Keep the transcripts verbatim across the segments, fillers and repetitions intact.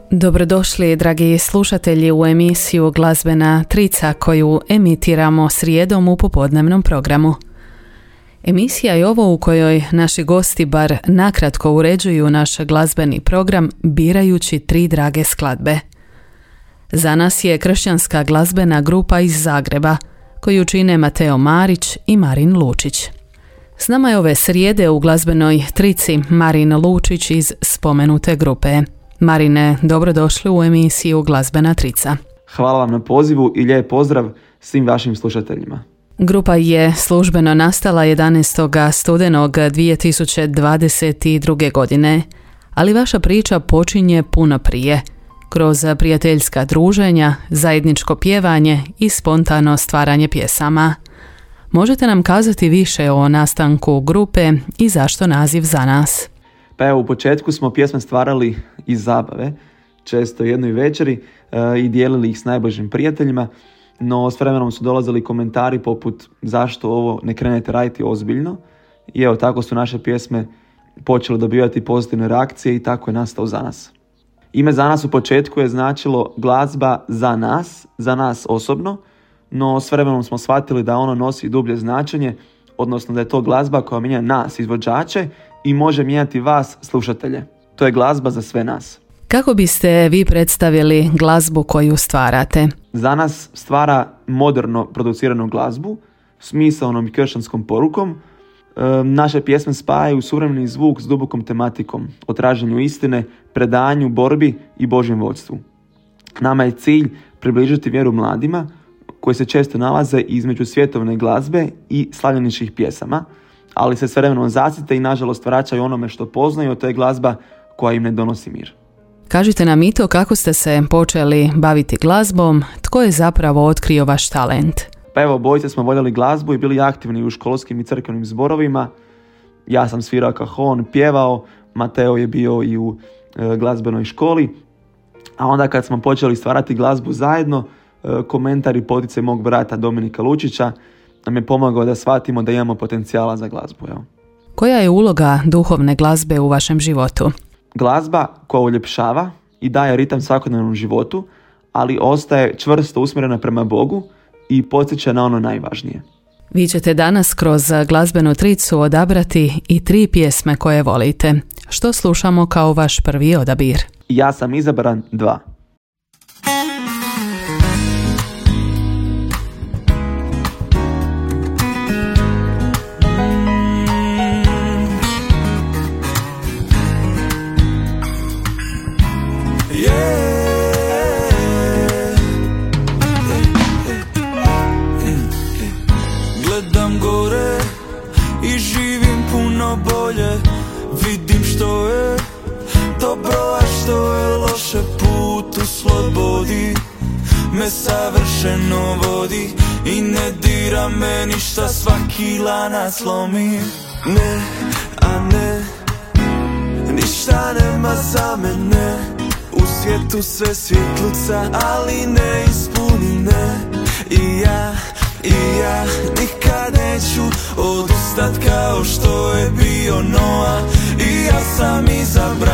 Dobrodošli, dragi slušatelji, u emisiju Glazbena trica koju emitiramo srijedom u popodnevnom programu. Emisija je ovo u kojoj naši gosti bar nakratko uređuju naš glazbeni program birajući tri drage skladbe. Za nas je kršćanska glazbena grupa iz Zagreba, koju čine Mateo Marić i Marin Lučić. S nama je ove srijede u glazbenoj trici Marin Lučić iz spomenute grupe. Marine, dobrodošli u emisiju Glazbena trica. Hvala vam na pozivu i lijep pozdrav svim vašim slušateljima. Grupa je službeno nastala jedanaestog studenog dvije tisuće dvadeset druge. godine, ali vaša priča počinje puno prije, kroz prijateljska druženja, zajedničko pjevanje i spontano stvaranje pjesama. Možete nam kazati više o nastanku grupe i zašto naziv Za nas? Pa evo, u početku smo pjesme stvarali iz zabave, često jednoj večeri e, i dijelili ih s najbližim prijateljima, no s vremenom su dolazili komentari poput zašto ovo ne krenete raditi ozbiljno, i evo tako su naše pjesme počele dobivati pozitivne reakcije i tako je nastao Za nas. Ime Za nas u početku je značilo glazba za nas, za nas osobno, no s vremenom smo shvatili da ono nosi dublje značenje, odnosno da je to glazba koja mijenja nas, izvođače, i može mijenjati vas, slušatelje. To je glazba za sve nas. Kako biste vi predstavili glazbu koju stvarate? Za nas stvara moderno produciranu glazbu s misaonom i kršćanskom porukom. E, naše pjesme spajaju suvremeni zvuk s dubokom tematikom, o traženju istine, predanju, borbi i Božjem vodstvu. Nama je cilj približiti vjeru mladima koji se često nalaze između svjetovne glazbe i slavljeničkih pjesama, ali se s vremenom zasite i nažalost vraćaju onome što poznaju, to je glazba koja im ne donosi mir. Kažite nam i to kako ste se počeli baviti glazbom, tko je zapravo otkrio vaš talent? Pa evo, obojice smo voljeli glazbu i bili aktivni u školskim i crkvenim zborovima. Ja sam svirao kahon, pjevao, Mateo je bio i u e, glazbenoj školi. A onda kad smo počeli stvarati glazbu zajedno, e, komentar i poticaj mog brata Dominika Lučića nam je pomagao da shvatimo da imamo potencijala za glazbu. Evo. Koja je uloga duhovne glazbe u vašem životu? Glazba koja uljepšava i daje ritam svakodnevnom životu, ali ostaje čvrsto usmjerena prema Bogu i podsjeća na ono najvažnije. Vi ćete danas kroz glazbenu tricu odabrati i tri pjesme koje volite. Što slušamo kao vaš prvi odabir? Ja sam izabran dva. Vidim što je dobro, a što je loše, put u slobodi me savršeno vodi i ne dira me ništa, svaki lanac lomi. Ne, a ne, ništa nema za mene, u svijetu sve svjetluca, ali ne ispuni ne. I ja, i ja nikad neću odustat kao što je bio Noa, i ja sam izabran.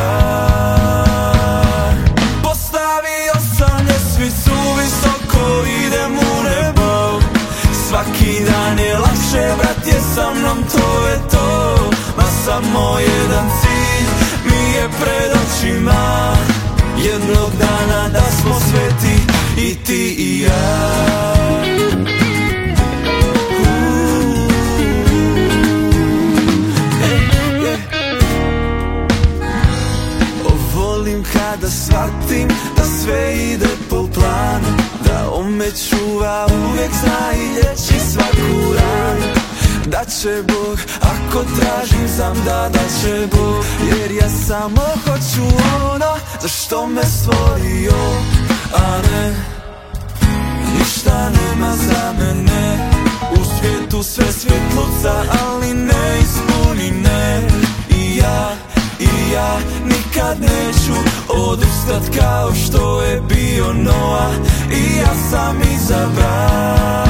Postavio sam ljestvicu visoko, idem u nebo, svaki dan je lakše, brat je sa mnom, to je to. Ma samo jedan cilj mi je pred očima, jednog dana da smo sveti i ti i ja. Kada shvatim da sve ide po planu, da on me čuva, uvijek zna i liječi svaku ranu. Da će Bog, ako tražim znam da da će Bog, jer ja samo hoću ono za što me stvorio. A ne, ništa nema za mene, u svijetu sve svjetluca, ali ne ispuni ne. I ja, i ja nikad neću odustat kao što je bio Noa, i ja sam izabran.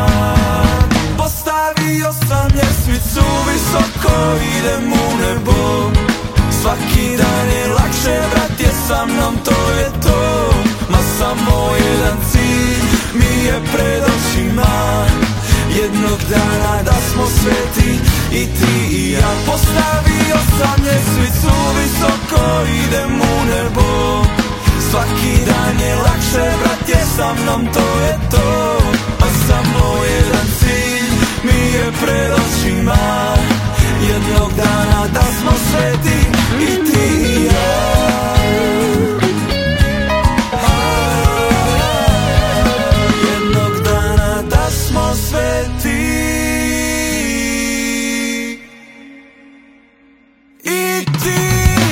Postavio sam ljestvicu visoko, idem u nebo, svaki dan je lakše, brat je sa mnom, to je dana da smo sveti i ti i ja. Postavio sam ljestvicu visoko, idem u nebo. Svaki dan je lakše, brat je sa mnom, to je to. A samo jedan cilj mi je pred očima, jednog dana da smo sveti i ti i ja. Jednog dana da smo sveti i ti.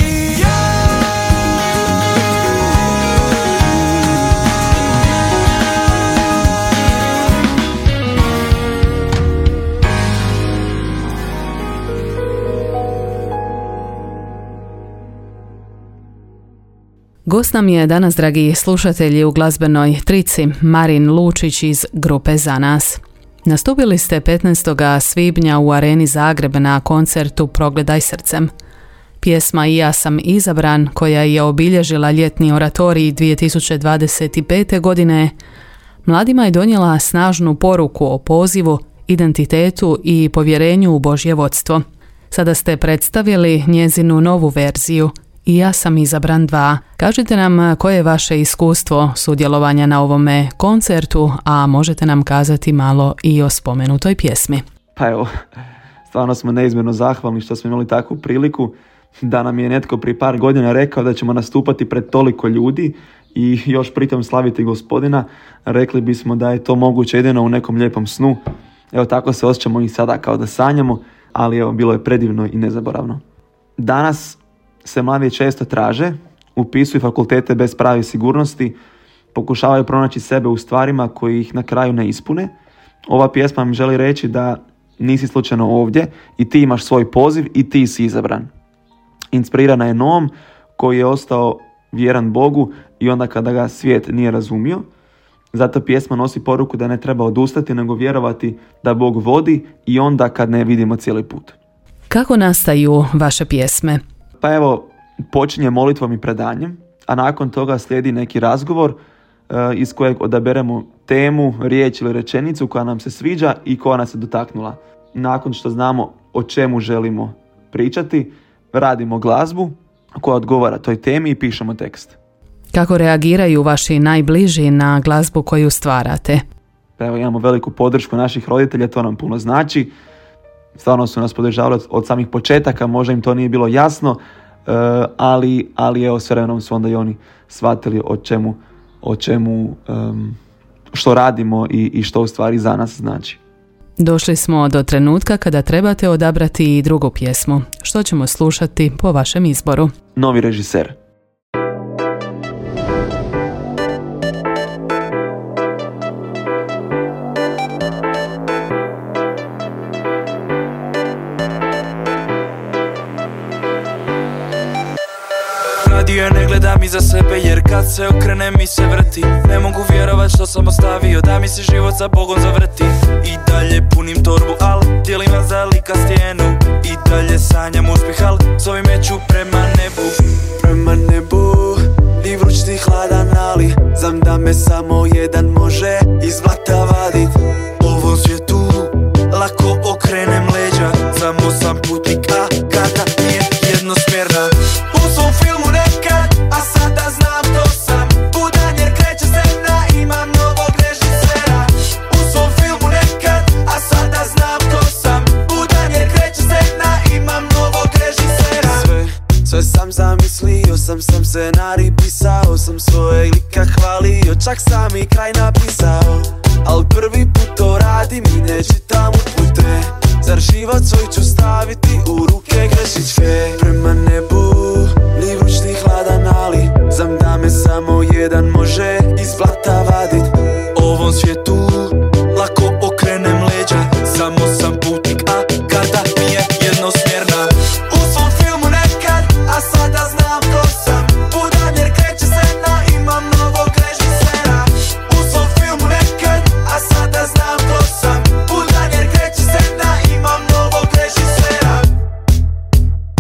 Gost nam je danas, dragi slušatelji, u glazbenoj trici Marin Lučić iz grupe Za nas. Nastupili ste petnaestog svibnja u Areni Zagreb na koncertu Progledaj srcem. Pjesma I ja sam izabran, koja je obilježila ljetni oratorij dvije tisuće dvadeset pete. godine, mladima je donijela snažnu poruku o pozivu, identitetu i povjerenju u Božje vodstvo. Sada ste predstavili njezinu novu verziju I ja sam izabran dva. Kažite nam koje je vaše iskustvo sudjelovanja na ovome koncertu, a možete nam kazati malo i o spomenutoj pjesmi. Pa evo, stvarno smo neizmjerno zahvalni što smo imali takvu priliku da nam je netko prije par godina rekao da ćemo nastupati pred toliko ljudi i još pritom slaviti Gospodina. Rekli bismo da je to moguće jedino u nekom lijepom snu. Evo, tako se osjećamo i sada, kao da sanjamo, ali evo, bilo je predivno i nezaboravno. Danas se mladi često traže, upisuju fakultete bez prave sigurnosti, pokušavaju pronaći sebe u stvarima koji ih na kraju ne ispune. Ova pjesma mi želi reći da nisi slučajno ovdje i ti imaš svoj poziv i ti si izabran. Inspirirana je Noom koji je ostao vjeran Bogu i onda kada ga svijet nije razumio. Zato pjesma nosi poruku da ne treba odustati, nego vjerovati da Bog vodi i onda kad ne vidimo cijeli put. Kako nastaju vaše pjesme? Pa evo, počinje molitvom i predanjem, a nakon toga slijedi neki razgovor uh, iz kojeg odaberemo temu, riječ ili rečenicu koja nam se sviđa i koja nas se dotaknula. Nakon što znamo o čemu želimo pričati, radimo glazbu koja odgovara toj temi i pišemo tekst. Kako reagiraju vaši najbliži na glazbu koju stvarate? Pa evo, imamo veliku podršku naših roditelja, to nam puno znači. Stvarno su nas podržavali od samih početaka, možda im to nije bilo jasno, ali, ali evo, s vremenom su onda i oni shvatili o čemu, o čemu um, što radimo i, i što u stvari za nas znači. Došli smo do trenutka kada trebate odabrati i drugu pjesmu. Što ćemo slušati po vašem izboru? Novi režiser. Radio ne gledam iza sebe jer kad se okrenem mi se vrti. Ne mogu vjerovat što sam ostavio da mi se život za Bogom zavrti. I dalje punim torbu, al dijelim vas za lika stijenu. I dalje sanjam uspjeh, al s ovim meću prema nebu. Prema nebu, ni vruć ni hladan, ali znam da me samo jedan može iz blata vadit. Ovom svijetu lako okrenem leđa, samo sam putnik, a karta nije jednosmjerna. U svom filmu nekad, a sada znam to sam budan jer kreće scena, imam novog režisera. U svom filmu nekad, a sada znam to sam budan jer kreće scena, imam novog režisera. Sve, sve sam zamislio, sam sam scenarij pisao, sam svoje lika hvalio, čak sam i kraj napisao. Al prvi put to radim i ne čitam upute. Zar život svoj ću staviti u ruke grešičke? Prema nebu, ni vruć ni hladan, ali znam da me samo jedan može iz blata vadit. Ovom svijetu lako okrenem leđa, samo sam putnik, a karta mi je jednosmjerna. U svom filmu nekad, a sada znam ko sam budan jer kreće scena, imam novog režisera. U svom filmu nekad, a sada znam ko sam budan jer kreće scena, imam novog režisera.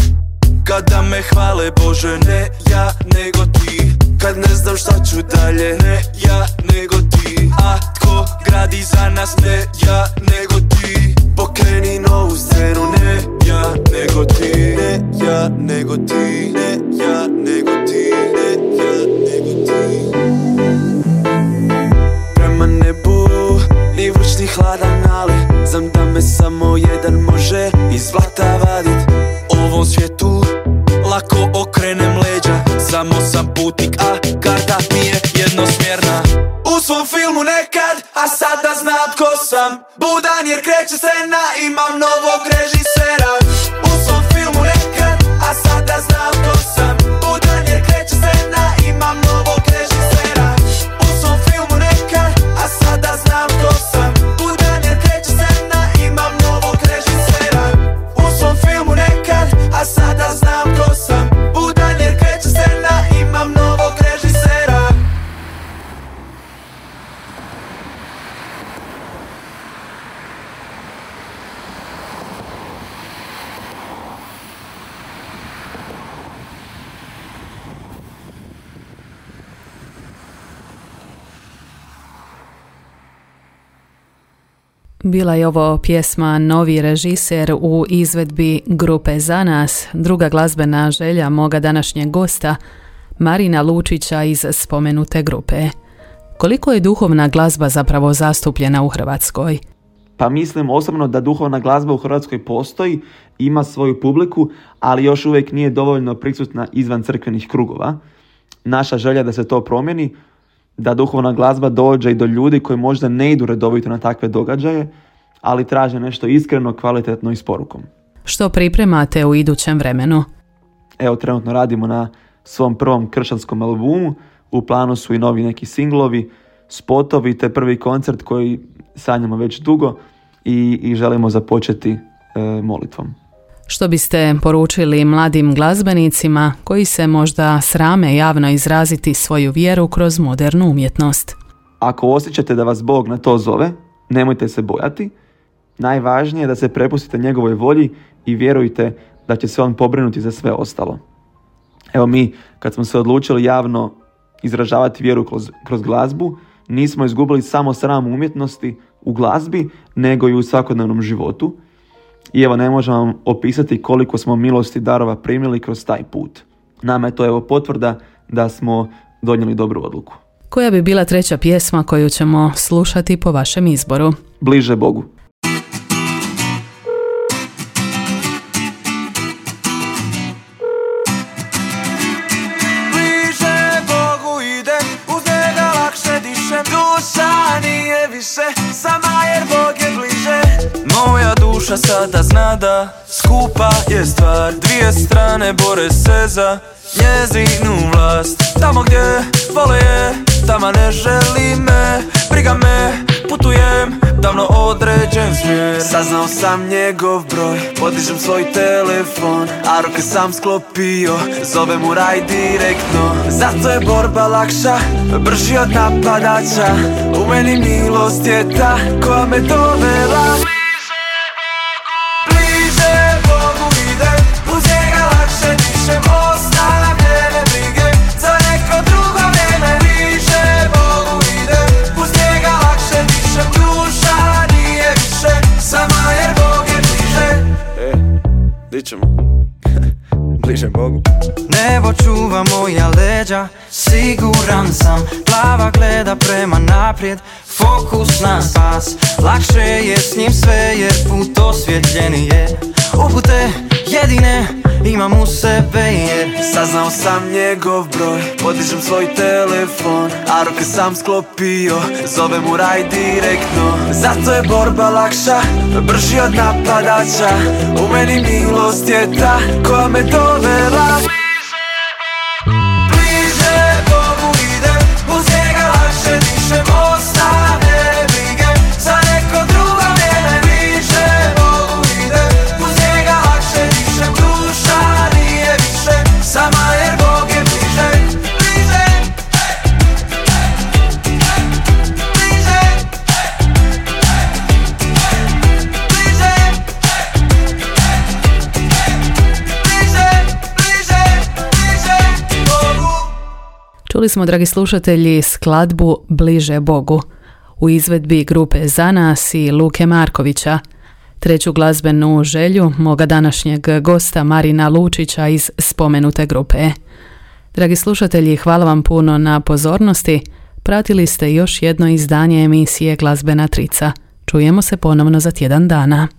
samo jedan može iz zlata vadit. Ovom svijetu lako okrenem leđa, samo sam putnik, a karta mi je jednosmjerna. U svom filmu nekad, a sada znam tko sam. Budan jer kreće scena, imam novog režisera. U svom filmu nekad, a sada znam tko sam. Budan jer kreće scena, imam novog režisera. U svom filmu nekad, a sada znam tko sam. Budan jer kreće scena, imam novog režisera. U svom filmu nekad, a sada znam tko sam. Budan jer kreće scena, imam novog režisera. Bila je ovo pjesma Novi režiser u izvedbi grupe Za nas, druga glazbena želja moga današnjeg gosta, Marina Lučića iz spomenute grupe. Koliko je duhovna glazba zapravo zastupljena u Hrvatskoj? Pa mislim osobno da duhovna glazba u Hrvatskoj postoji, ima svoju publiku, ali još uvijek nije dovoljno prisutna izvan crkvenih krugova. Naša želja da se to promijeni, da duhovna glazba dođe i do ljudi koji možda ne idu redovito na takve događaje, ali traže nešto iskreno, kvalitetno i s porukom. Što pripremate u idućem vremenu? Evo, trenutno radimo na svom prvom kršćanskom albumu, u planu su i novi neki singlovi, spotovi te prvi koncert koji sanjamo već dugo i, i želimo započeti e, molitvom. Što biste poručili mladim glazbenicima koji se možda srame javno izraziti svoju vjeru kroz modernu umjetnost? Ako osjećate da vas Bog na to zove, nemojte se bojati. Najvažnije je da se prepustite njegovoj volji i vjerujte da će se on pobrinuti za sve ostalo. Evo mi, kad smo se odlučili javno izražavati vjeru kroz, kroz glazbu, nismo izgubili samo sram umjetnosti u glazbi, nego i u svakodnevnom životu. I evo, ne možemo vam opisati koliko smo milosti darova primili kroz taj put. Nama je to evo potvrda da smo donijeli dobru odluku. Koja bi bila treća pjesma koju ćemo slušati po vašem izboru? Bliže Bogu. Bliže Bogu idem, uz njega lakše dišem. Duša nije više sama jer Bog je bliže. Moja duša sada zna da skupa je stvar. Dvije strane bore se za njezinu vlast. Tamo gdje vole je, tamo ne želi me. Briga me, putujem, davno određen smjer. Saznao sam njegov broj, podižem svoj telefon, a ruke sam sklopio, zovem u raj direktno. Zato je borba lakša, brži od napadača. U meni milost je ta koja me dovela. Bliže Bogu. Nebo čuva moja leđa, siguran sam. Glava gleda prema naprijed, fokus na spas. Lakše je s njim sve jer put osvjetljeni je. Upute jedine imam u sebe jer saznao sam njegov broj, podižem svoj telefon, a ruke sam sklopio, zovem u raj direktno. Zato je borba lakša, brži od napadača. U meni milost je ta koja me dovela. Bliže Bogu idem, uz njega lakše dišem. Ostane brige za neko drugo vrijeme. Bliže Bogu idem, uz njega lakše dišem. Duša nije više sama jer Bog je bliže. Bliže, bliže, bliže, bliže, bliže, bliže Bogu. Čuli smo, dragi slušatelji, skladbu Bliže Bogu u izvedbi grupe Za nas i Luke Markovića. Treću glazbenu želju moga današnjeg gosta Marina Lučića iz spomenute grupe. Dragi slušatelji, hvala vam puno na pozornosti. Pratili ste još jedno izdanje emisije Glazbena trica. Čujemo se ponovno za tjedan dana.